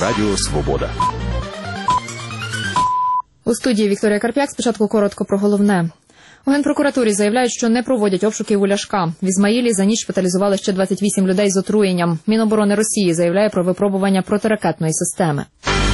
Радіо Свобода. У студії Вікторія Карп'як. Спочатку коротко про головне. У Генпрокуратурі заявляють, що не проводять обшуків у Ляшка. В Ізмаїлі за ніч шпиталізували ще 28 людей з отруєнням. Міноборони Росії заявляє про випробування протиракетної системи.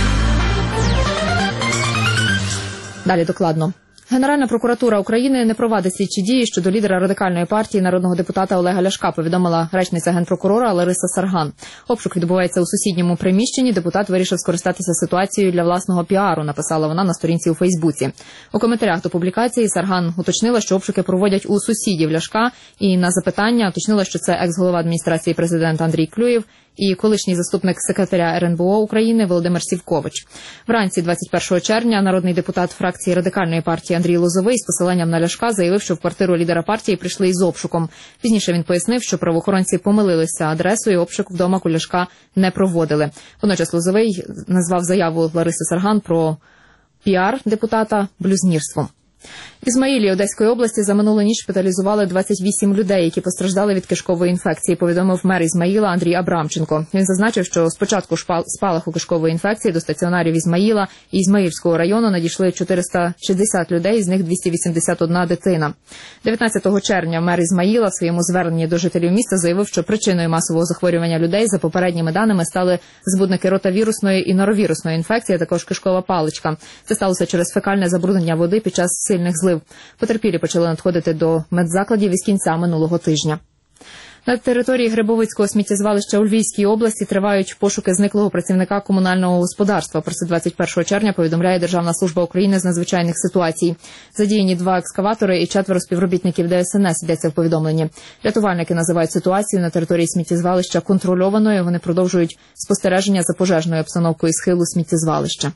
Далі докладно. Генеральна прокуратура України не провадить слідчі дії щодо лідера радикальної партії народного депутата Олега Ляшка, повідомила речниця Генпрокурора Лариса Сарган. Обшук відбувається у сусідньому приміщенні. Депутат вирішив скористатися ситуацією для власного піару, написала вона на сторінці у Фейсбуці. У коментарях до публікації Сарган уточнила, що обшуки проводять у сусідів Ляшка, і на запитання уточнила, що це екс-голова адміністрації президента Андрій Клюєв і колишній заступник секретаря РНБО України Володимир Сівкович. Вранці 21 червня народний депутат фракції радикальної партії Андрій Лозовий з посиланням на Ляшка заявив, що в квартиру лідера партії прийшли із обшуком. Пізніше він пояснив, що правоохоронці помилилися адресою, обшук вдома у Ляшка не проводили. Водночас Лозовий назвав заяву Лариси Сарган про піар депутата блюзнірством. В Ізмаїлі Одеської області за минулу ніч шпиталізували 28 людей, які постраждали від кишкової інфекції, повідомив мер Ізмаїла Андрій Абрамченко. Він зазначив, що з початку спалаху кишкової інфекції до стаціонарів Ізмаїла і Ізмаїльського району надійшли 460 людей, з них 281 дитина. 19 червня мер Ізмаїла в своєму зверненні до жителів міста заявив, що причиною масового захворювання людей, за попередніми даними, стали збудники ротавірусної і норовірусної інфекції, а також кишкова паличка. Це сталося через фекальне забруднення води під час сильних злив. Потерпілі почали надходити до медзакладів із кінця минулого тижня. На території Грибовицького сміттєзвалища у Львівській області тривають пошуки зниклого працівника комунального господарства. Про це 21 червня повідомляє Державна служба України з надзвичайних ситуацій. Задіяні 2 екскаватори і 4 співробітників ДСНС, йдеться в повідомленні. Рятувальники називають ситуацію на території сміттєзвалища контрольованою. Вони продовжують спостереження за пожежною обстановкою схилу сміттєзвалища.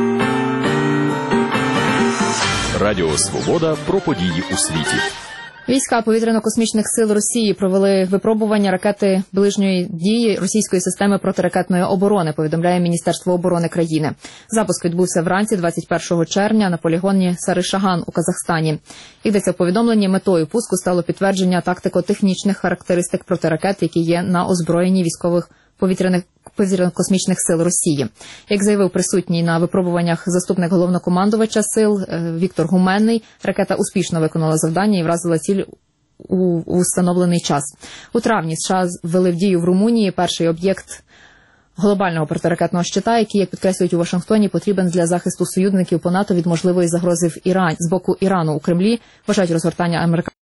Радіо Свобода про події у світі. Війська повітряно-космічних сил Росії провели випробування ракети ближньої дії російської системи протиракетної оборони, повідомляє Міністерство оборони країни. Запуск відбувся вранці 21 червня на полігоні Саришаган у Казахстані. Йдеться в повідомленні, метою пуску стало підтвердження тактико-технічних характеристик протиракет, які є на озброєнні військових повітряно-космічних сил Росії. Як заявив присутній на випробуваннях заступник головнокомандувача сил Віктор Гуменний, ракета успішно виконала завдання і вразила ціль у встановлений час. У травні США ввели в дію в Румунії перший об'єкт глобального протиракетного щита, який, як підкреслюють у Вашингтоні, потрібен для захисту союзників по НАТО від можливої загрози з боку Ірану. У Кремлі вважають розгортання американських